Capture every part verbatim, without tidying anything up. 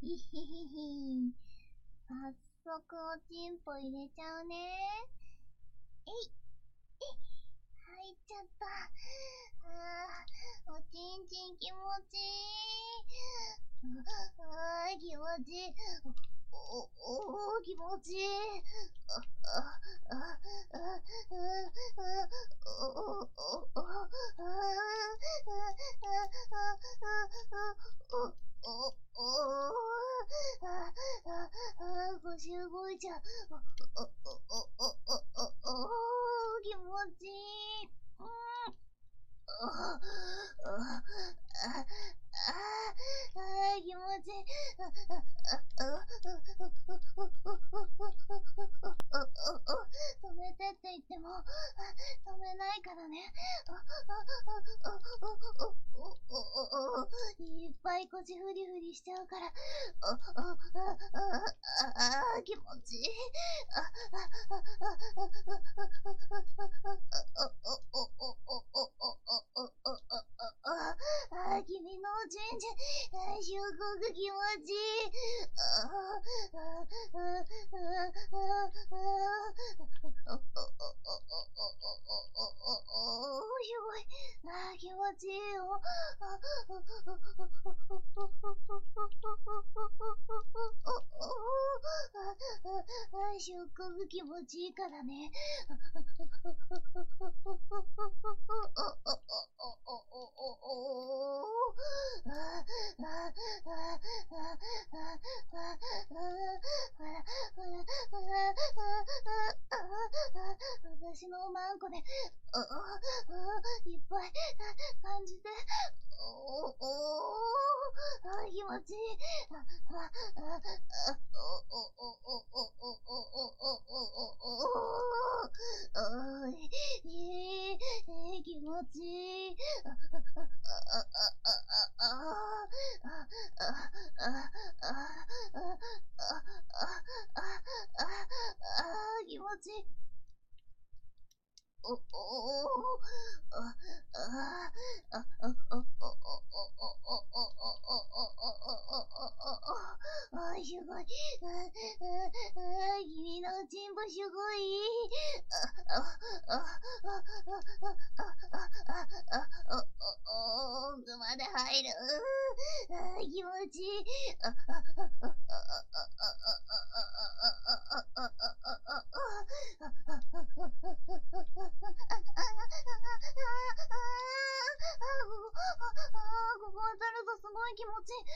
いひひひ。早速おちんぽ入れちゃうね。えい、えい、入っちゃった。あー、おちんちん気持ちいい。あー、気持ちいい。お、お、お、気持ちいい。あ、あ、あ、あ、あ、お、お、お、お、あ、あ、お、お、お、あ、あ、腰動いちゃう。お、お、お、お、お、お、お、気持ちいい。うん。あ、あ、あ、あ、気持ちいい。止めてって言っても止めないからね。いっぱい腰フリフリしちゃうから。気持ちいい。君のおちんちんすごく気持ちいい。すごい。あ、気持ちいいよ。すっごく気持ちいいからね。私のおまんこで、いっぱい感じて、おおあ、気持ちいい。あ、あ、あ、あ、お、お、お、お、お、お、お、お、お、お、お、いい、えー、気持ちいい。あ、あ、あ、あ、あ、あ、あ、あ、あ、あ、気持ちいい。お、お、あ、あ、あ、あ、あ、あ、あ、あ、あ、あ、あ、すごい。君のチンポすごい。あ、あ、あ、あ、あ、あ、あ、奥まで入る。気持ちいい。あ、あ、あ、あ、あ、あ、あ、あ、あ、あ、あ、ここ当たるとすごい気持ちいい。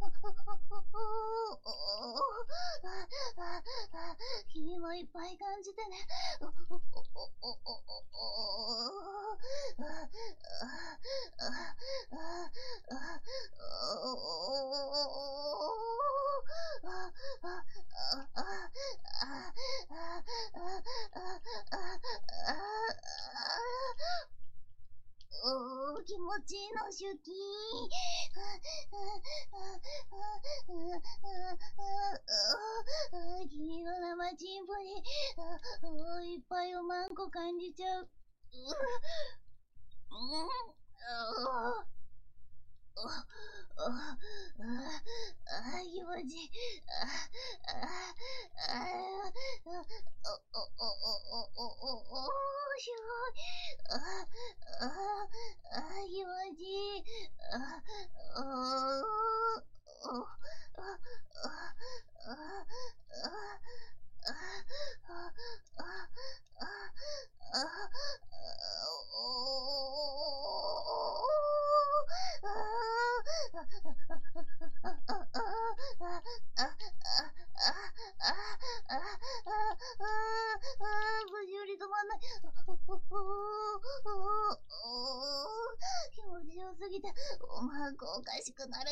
君もいっぱい感じてね。おー、気持ちいいの、シュキー。君の生チンポにいっぱいおまんこ感じちゃう。あ、気持ちいい。すごい。気持ちいい。無事より止まんない。気持ちよすぎて、おまんこおかしくなる。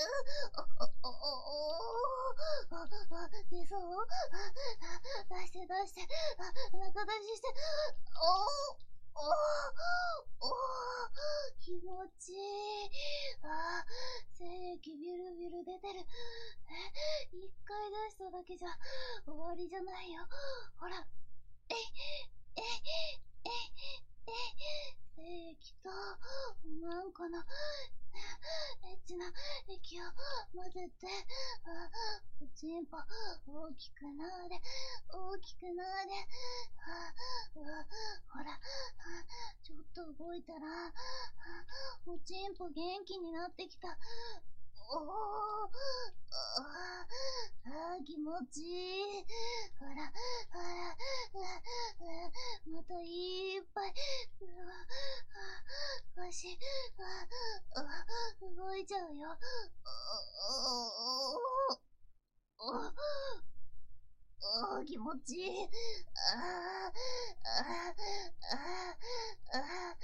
出そう？出して出して。中出しして。おおお気持ちいい。ああ、精液ビュルビュル出てる。え、一回出しただけじゃ終わりじゃないよ。ほら。えい、えい、えい、えい。精液とおまんこのエッチな液を混ぜて、 チンポ、大きくなれ、大きくなれ。あうほら、ちょっと動いたら、おちんぽ元気になってきた。おー、ああ、気持ちいい。ほら、ほら、またいっぱい、足、動いちゃうよ。おおおお気持ちいい。ああ、ああ、ああ、あ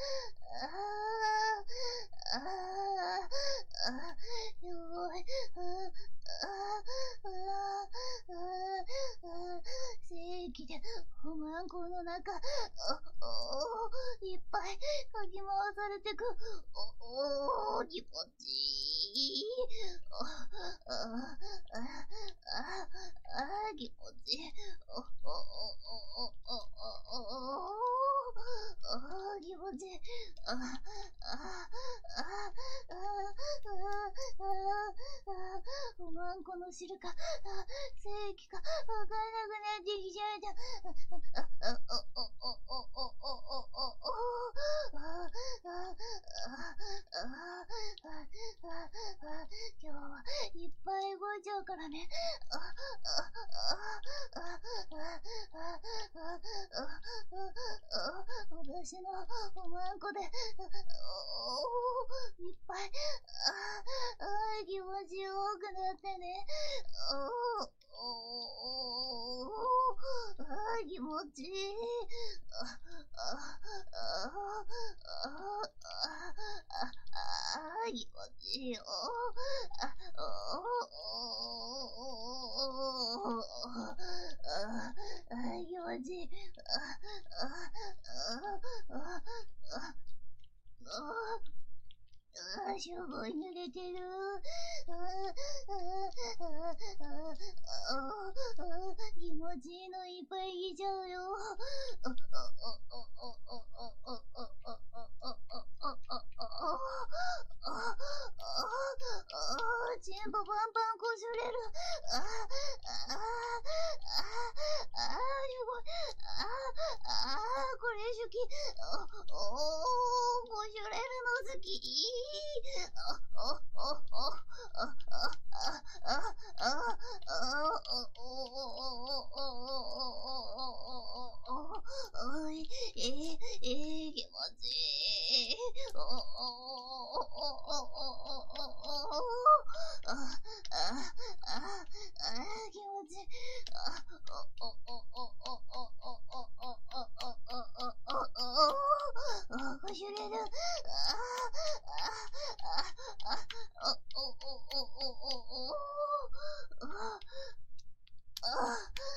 あ、ああ、弱い。ああ、ああ、正規で、おまんこの中、いっぱいかき回されてく。おお気持ちいい。ああ、ああ、ああ、気持ちいい。おおおおおおおああ、気持ちいい。ああ、ああ、ああ、ああ、おまんこの汁か、正規か、わからなくなってきちゃうじゃん。ああ、おおおおおおおおおああ、今日はいっぱい動いちゃうからね。ああ、ああ、ああ、私のおまんこで、いっぱい、ああ、気持ちよくなってね。おおああ、気持ちいい。ああ、ああ、ああ、ああ、気持ちいいよ。あ、おおああ、気持ちいい。ああ、ああ、ああ、ああ、すごい濡れてる。ああ、ああ、ああ、気持ちいいのいっぱいいちゃうよ。ああ、ああ、ああ、ああ、ああ、ああ、チンポパンパンこすれる。ああ、ああ、ああ、すごい。ああ、ああ、これ好き。おお、こすれるの好き。おおおおああああああおおおいえええ気持ちいい。おおおおおああああ気持ちいい。あおおおおおおおおおこしゅれる。ああああおおおおおおああ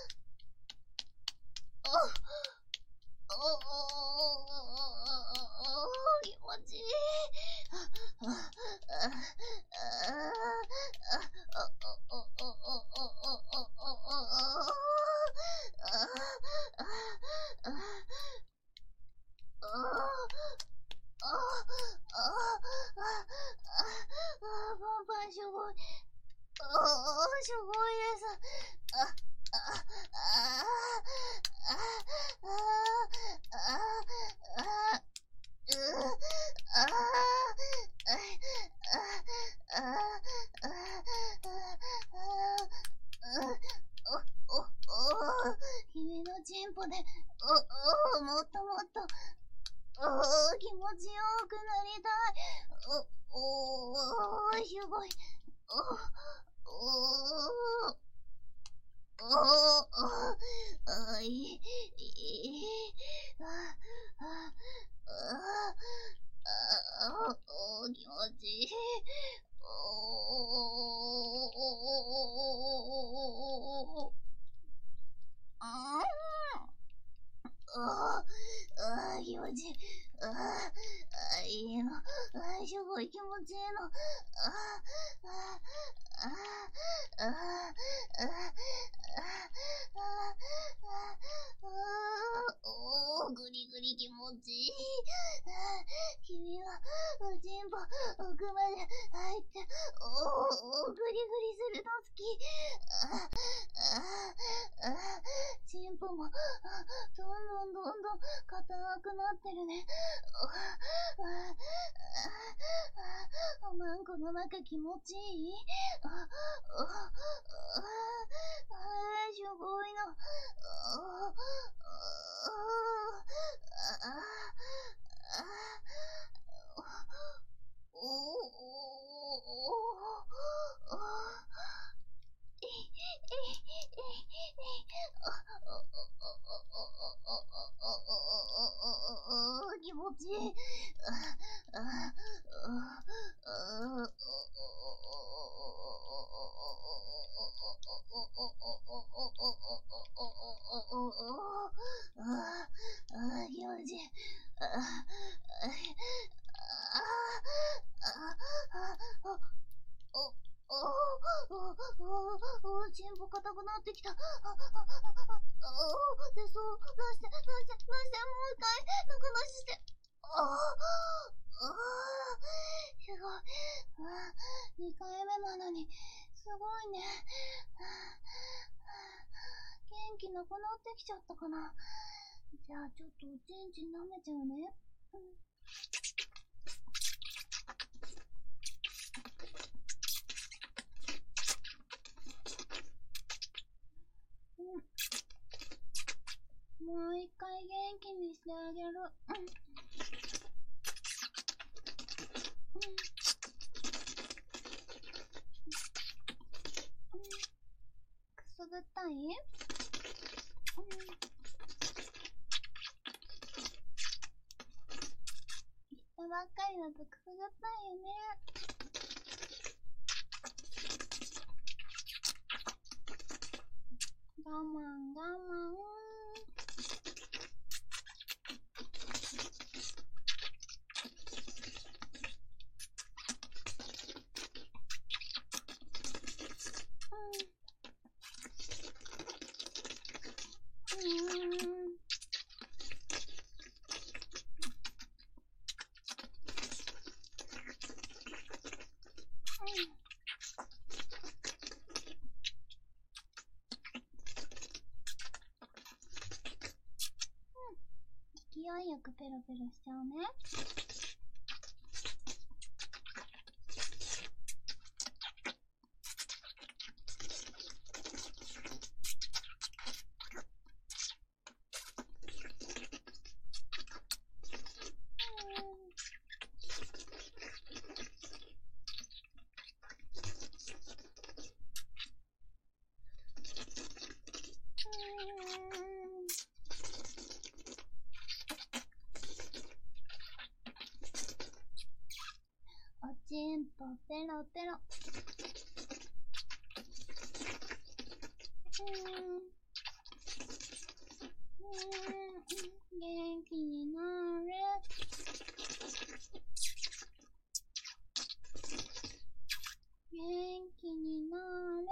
おお気持ちいい。ああおおおおおおパンパンすごい。おおすごいです。ああああああああ君のチンポで、お、お、もっともっと、お、気持ちよくなりたい。お、お、すごい。お、お、お、お、いい、いい、あ、あ、あ、あ、お、気持ちいい。おー、ああ、あ気持ちいい。ああ、いいの。あすごい気持ちいいの。ああ、ああ、ああ、ああ、おー、ぐりぐり気持ちいい。君は、おちんぽ、奥まで入って、おー、ぐりぐりするの好き。 チンポも、どんどんどんどん硬くなってるね。マンコの中気持ちいい？すごいな。気持ちいい。チンポ硬くなってきた。出そう。出して、出して、出して、もう一回、中出しして。すごい。にかいめなのに、すごいね。元気なくなってきちゃったかな。じゃあちょっとおちんちん舐めちゃうね。もう一回元気にしてあげる。くすぐったい？行ったばっかりだとくすぐったいよね。我慢我慢。勢いよくペロペロしちゃうね。おちんぽペロペロ。元気になれ。元気になれ。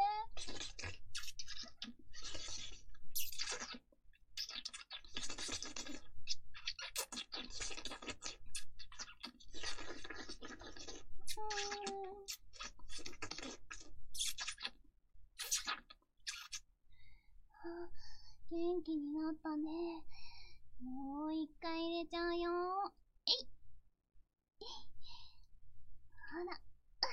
元気になったね。もう一回入れちゃうよ。えい。あら。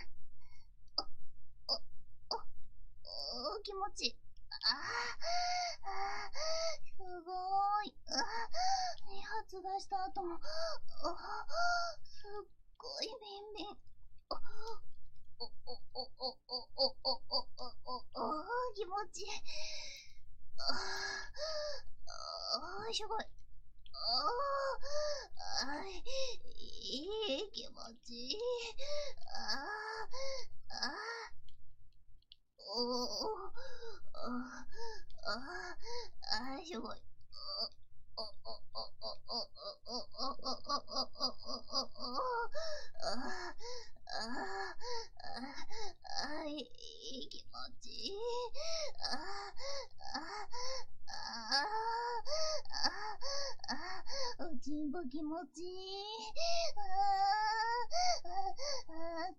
お、お、お、お、気持ちいい。ああ、すごい。に発出した後も、すっごいビンビン。お、お、お、お、お、お、お、お、お、お、お、気持ちいい。ああ、すごい。ああ、いい気持ちいい。ああ、ああ、おお、ああ、ああ、すごい。お、お、お、お、お、お、お、お、お、お、お、お、ああ、ああ、いい気持ちいい。ああ、ああ、ああ、おちんぽ気持ちいい。ああ、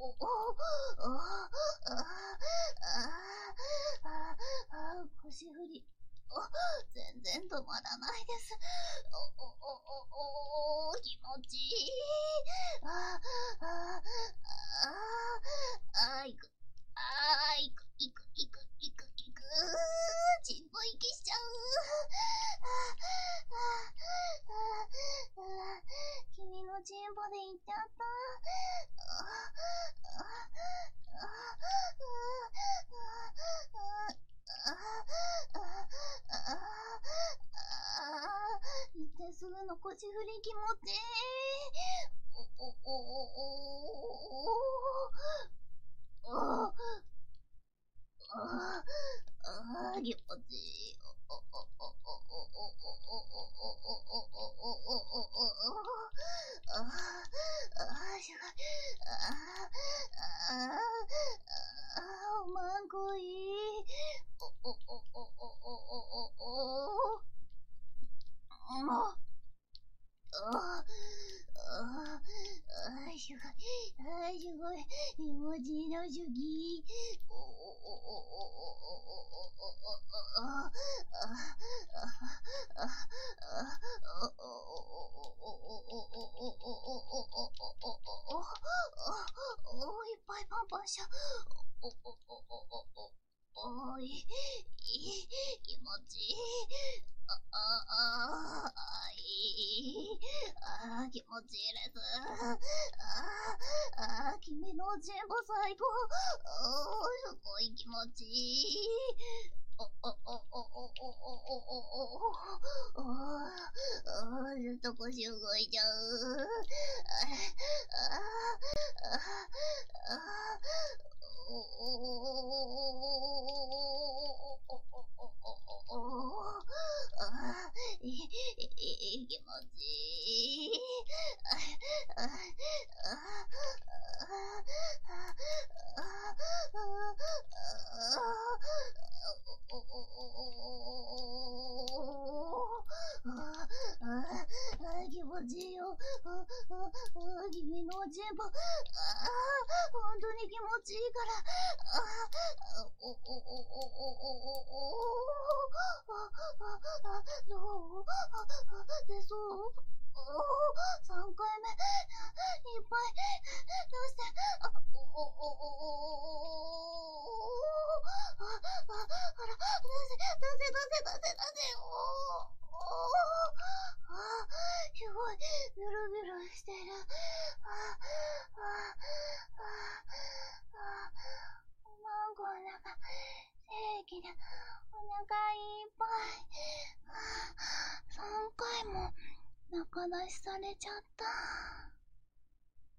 お、お、あ、あ、あ、あ、腰振り。全然止まらないです。お、お、お、お、気持ちいい。あ、あ、あ、あ、いく。あ、いく、いく、いく、いく、いく。ちんぽ息しちゃう。君のチンポで行っちゃった。行ってすぐの腰振り気持ちいい。お、お、お、お、お、お、お、ああ、気持ちいい。お、お、お、お、お、お、お、お、お、お、お、お、ああ、ああ、すごい。ああ、ああ、ああ、おまんこいい。お、お、お、お、お、お、お、お、お、もう、ああ、ああ、すごい。ああ、すごい。気持ちいいのすぎ。お、お、お、お、お、お、お、お、ああ、ああ、お、いっぱいパンパンしちゃう。お、お、お、お、お、お、いい、気持ちいい。あ、あ、あ、いい。あ、気持ちいいです。あ、あ、君の全部最高。すごい気持ちいい。お、お、お、お、お、お、お、お、お、お、ずっと腰動いちゃう。あ、あ、あ、お、あ、いい、気持ちいい。あ、あ、あ、気持ちいいよ。君の全部。ああ、本当に気持ちいいから。あおおおおおおおどう出そうさんかいめ。いっぱい出して。あおおおおあああら、出せ、出せ、出せ、出せ、出せ。おあすごい、ビュルビュルしてる。ああああおまんこお腹、正規でお腹いっぱい。さんかいも中出しされちゃった。